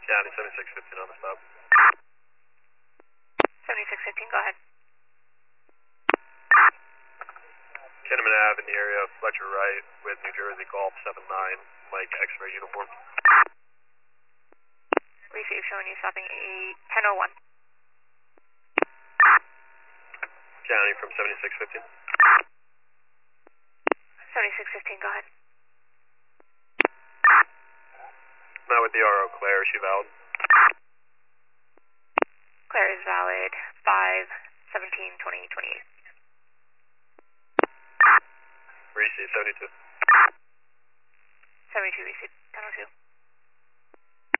County 7615 on the stop. 7615, go ahead. Kinnaman Ave in the area of Fletcher Wright with New Jersey Golf 79, Mike X-ray uniform. Receive, showing you stopping 1001. County from 7615. 7615, go ahead. Not with the RO Claire, is she valid? Claire is valid 5/17/2028. Receive 72. 72 receive.